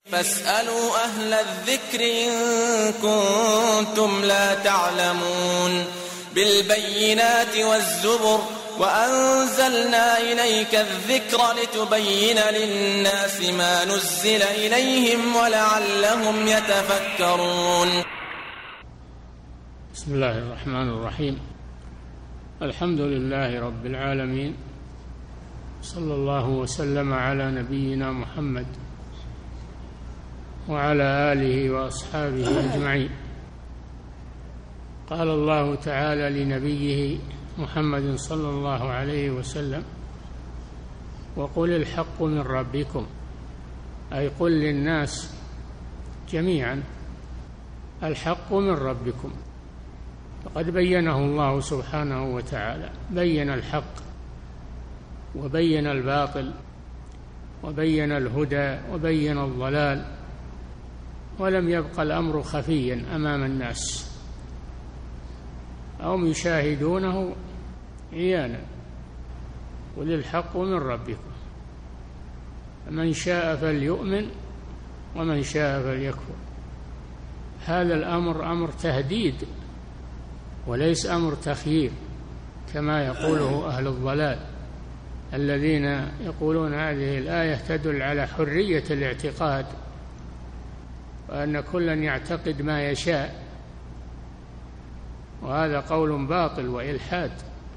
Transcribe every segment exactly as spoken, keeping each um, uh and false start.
فاسألوا أهل الذكر إن كنتم لا تعلمون بالبينات والزبر وأنزلنا إليك الذكر لتبين للناس ما نزل إليهم ولعلهم يتفكرون. بسم الله الرحمن الرحيم. الحمد لله رب العالمين، صلى الله وسلم على نبينا محمد وعلى آله وأصحابه أجمعين. قال الله تعالى لنبيه محمد صلى الله عليه وسلم: وقل الحق من ربكم، أي قل للناس جميعا الحق من ربكم. فقد بينه الله سبحانه وتعالى، بين الحق وبين الباطل وبين الهدى وبين الضلال، ولم يبق الأمر خفيا أمام الناس، هم يشاهدونه عيانا. قل الحق من ربكم، من شاء فليؤمن ومن شاء فليكفر. هذا الأمر أمر تهديد وليس أمر تخيير كما يقوله أهل الضلال الذين يقولون هذه الآية تدل على حرية الاعتقاد وأن كلا يعتقد ما يشاء، وهذا قول باطل وإلحاد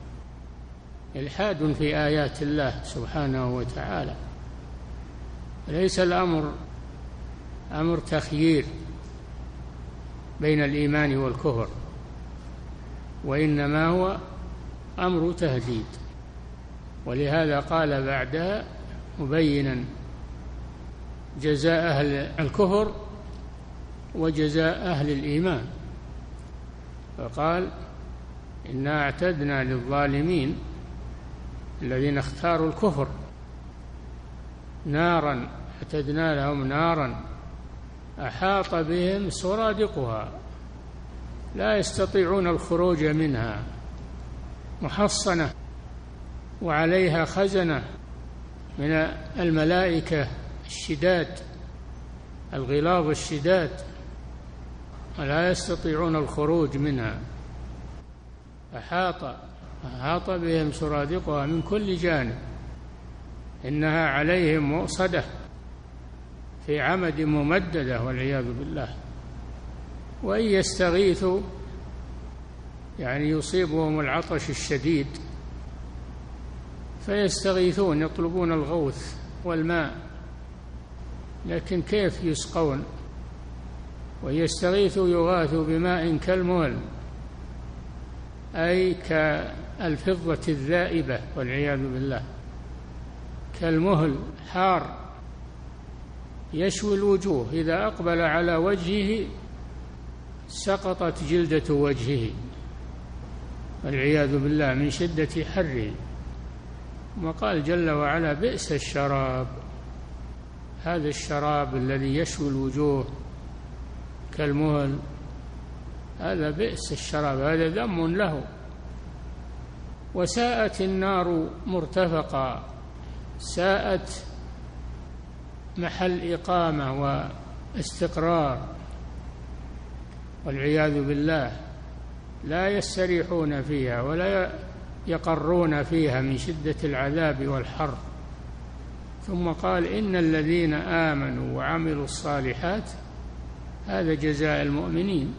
إلحاد في آيات الله سبحانه وتعالى. ليس الأمر أمر تخيير بين الإيمان والكفر، وإنما هو أمر تهديد. ولهذا قال بعدها مبينا جزاء أهل الكفر وجزاء أهل الإيمان، فقال: إنا أعتدنا للظالمين الذين اختاروا الكفر نارا، أعتدنا لهم نارا أحاط بهم سرادقها لا يستطيعون الخروج منها، محصنة وعليها خزنة من الملائكة الشداد الغلاظ الشداد ولا يستطيعون الخروج منها. أحاط أحاط بهم سرادقها من كل جانب، إنها عليهم مؤصدة في عمد ممددة والعياذ بالله. وإن يستغيثوا يعني يصيبهم العطش الشديد فيستغيثون، يطلبون الغوث والماء، لكن كيف يسقون؟ ويستغيثوا يغاثوا بماء كالمهل، أي كالفضة الذائبة والعياذ بالله، كالمهل حار يشوي الوجوه، إذا أقبل على وجهه سقطت جلدة وجهه والعياذ بالله من شدة حره. وقال جل وعلا: بئس الشراب، هذا الشراب الذي يشوي الوجوه كالمهل، هذا بئس الشراب، هذا ذم له. وساءت النار مرتفقا، ساءت محل إقامة واستقرار والعياذ بالله، لا يستريحون فيها ولا يقرون فيها من شدة العذاب والحر. ثم قال: إن الذين آمنوا وعملوا الصالحات، هذا جزاء المؤمنين،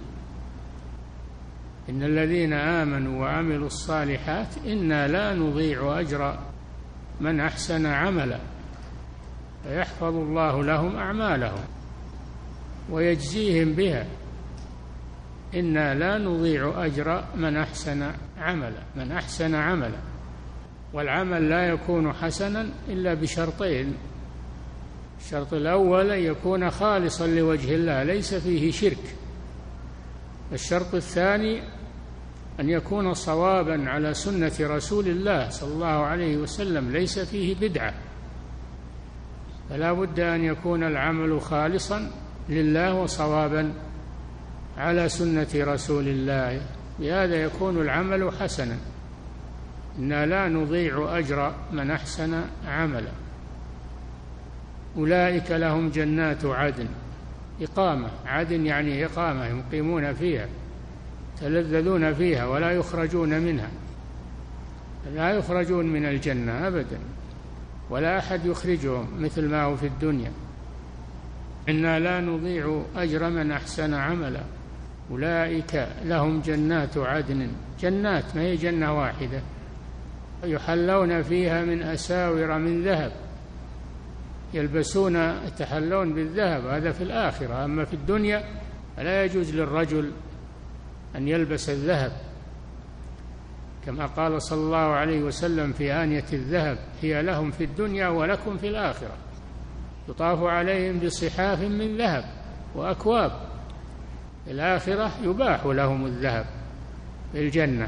إن الذين آمنوا وعملوا الصالحات إنا لا نضيع أجر من أحسن عملا، فيحفظ الله لهم أعمالهم ويجزيهم بها. إنا لا نضيع أجر من أحسن عملا، من أحسن عملا. والعمل لا يكون حسنا إلا بشرطين: الشرط الأول أن يكون خالصا لوجه الله ليس فيه شرك، الشرط الثاني أن يكون صوابا على سنة رسول الله صلى الله عليه وسلم ليس فيه بدعة. فلا بد أن يكون العمل خالصا لله وصوابا على سنة رسول الله، بهذا يكون العمل حسنا. إنا لا نضيع أجر من أحسن عملا. أولئك لهم جنات عدن، إقامة، عدن يعني إقامة، يقيمون فيها يتلذذون فيها ولا يخرجون منها، لا يخرجون من الجنة أبدا، ولا أحد يخرجهم مثل ما هو في الدنيا. إنا لا نضيع أجر من أحسن عملا أولئك لهم جنات عدن، جنات ما هي جنة واحدة، يحلون فيها من أساور من ذهب، يلبسون يتحلون بالذهب، هذا في الآخرة. أما في الدنيا لا يجوز للرجل أن يلبس الذهب، كما قال صلى الله عليه وسلم في آنية الذهب هي لهم في الدنيا ولكم في الآخرة، يطاف عليهم بصحاف من ذهب وأكواب. في الآخرة يباح لهم الذهب في الجنة.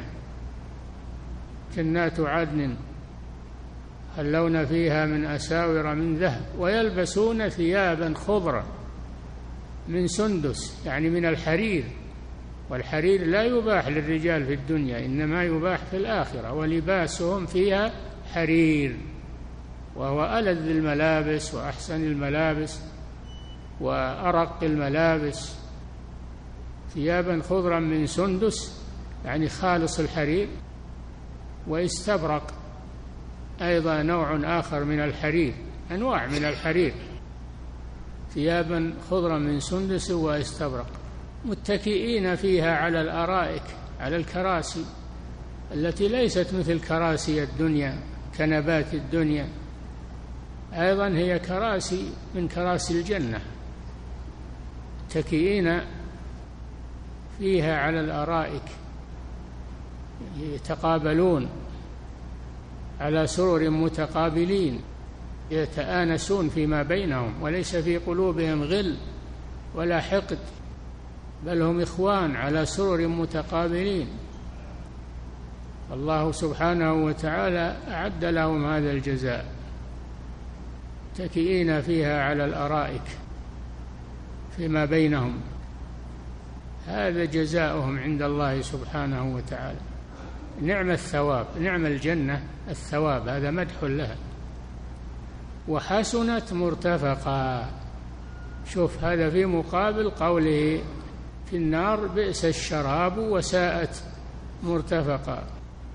جنات عدن يحلون فيها من أساور من ذهب ويلبسون ثيابا خضرا من سندس، يعني من الحرير، والحرير لا يباح للرجال في الدنيا، إنما يباح في الآخرة، ولباسهم فيها حرير، وهو ألذ الملابس وأحسن الملابس وأرق الملابس. ثيابا خضرا من سندس يعني خالص الحرير، واستبرق أيضا نوع آخر من الحرير، أنواع من الحرير، ثيابا خضرا من سندس واستبرق، متكئين فيها على الأرائك، على الكراسي التي ليست مثل كراسي الدنيا كنبات الدنيا، أيضا هي كراسي من كراسي الجنة، متكئين فيها على الأرائك يتقابلون على سرر متقابلين، يتآنسون فيما بينهم، وليس في قلوبهم غل ولا حقد، بل هم إخوان على سرر متقابلين. الله سبحانه وتعالى أعد لهم هذا الجزاء، متكئين فيها على الأرائك فيما بينهم، هذا جزاؤهم عند الله سبحانه وتعالى. نعم الثواب، نعم الجنة الثواب، هذا مدح لها. وحسنت مرتفقا، شوف هذا في مقابل قوله في النار بئس الشراب وساءت مرتفقا،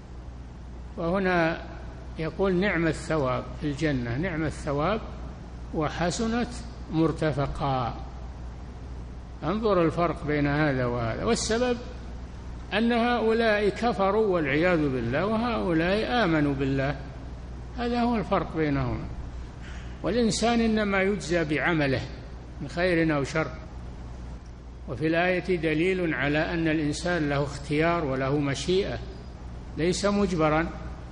وهنا يقول نعم الثواب في الجنة، نعم الثواب وحسنت مرتفقا. انظر الفرق بين هذا وهذا، والسبب أن هؤلاء كفروا والعياذ بالله، وهؤلاء آمنوا بالله، هذا هو الفرق بينهما. والإنسان إنما يجزى بعمله من خير أو شر. وفي الآية دليل على أن الإنسان له اختيار وله مشيئة، ليس مجبرا،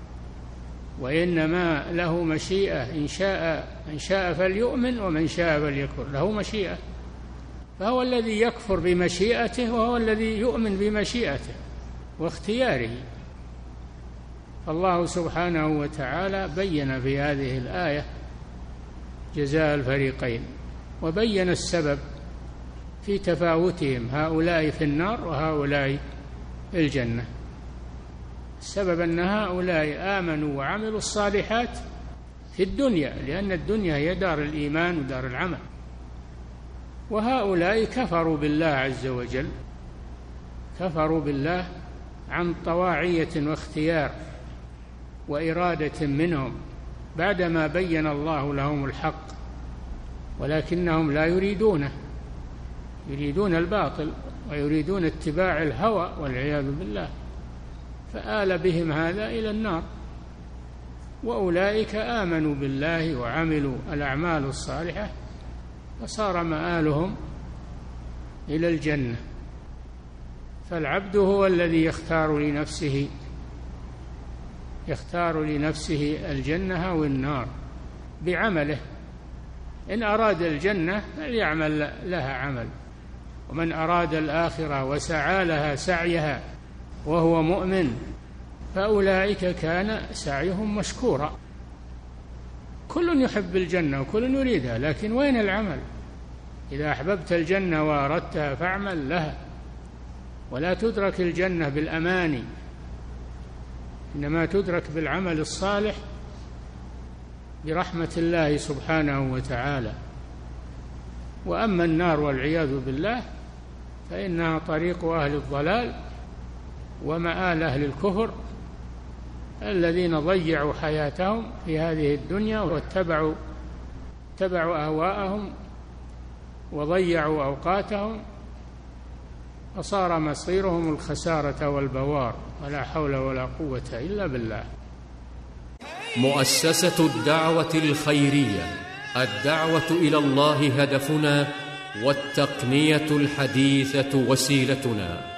وإنما له مشيئة، إن شاء إن شاء فليؤمن ومن شاء فليكفر، له مشيئة، فهو الذي يكفر بمشيئته وهو الذي يؤمن بمشيئته واختياره. فالله سبحانه وتعالى بين في هذه الآية جزاء الفريقين، وبين السبب في تفاوتهم، هؤلاء في النار وهؤلاء في الجنة. السبب أن هؤلاء آمنوا وعملوا الصالحات في الدنيا، لأن الدنيا هي دار الإيمان ودار العمل، وهؤلاء كفروا بالله عز وجل، كفروا بالله عن طواعية واختيار وإرادة منهم بعدما بين الله لهم الحق، ولكنهم لا يريدونه، يريدون الباطل ويريدون اتباع الهوى والعياذ بالله، فآل بهم هذا إلى النار. وأولئك آمنوا بالله وعملوا الأعمال الصالحة فصار مآلهم إلى الجنة. فالعبد هو الذي يختار لنفسه يختار لنفسه الجنة أو النار بعمله، إن أراد الجنة فليعمل لها عمل، ومن أراد الآخرة وسعى لها سعيها وهو مؤمن فأولئك كان سعيهم مشكورا. كل يحب الجنة وكل يريدها، لكن وين العمل؟ إذا أحببت الجنة وأردتها فاعمل لها، ولا تدرك الجنة بالأماني، إنما تدرك بالعمل الصالح برحمة الله سبحانه وتعالى. وأما النار والعياذ بالله فإنها طريق أهل الضلال ومآل أهل الكفر الذين ضيعوا حياتهم في هذه الدنيا واتبعوا اتبعوا أهواءهم وضيعوا أوقاتهم، فصار مصيرهم الخسارة والبوار، ولا حول ولا قوة إلا بالله. مؤسسة الدعوة الخيرية، الدعوة إلى الله هدفنا، والتقنية الحديثة وسيلتنا.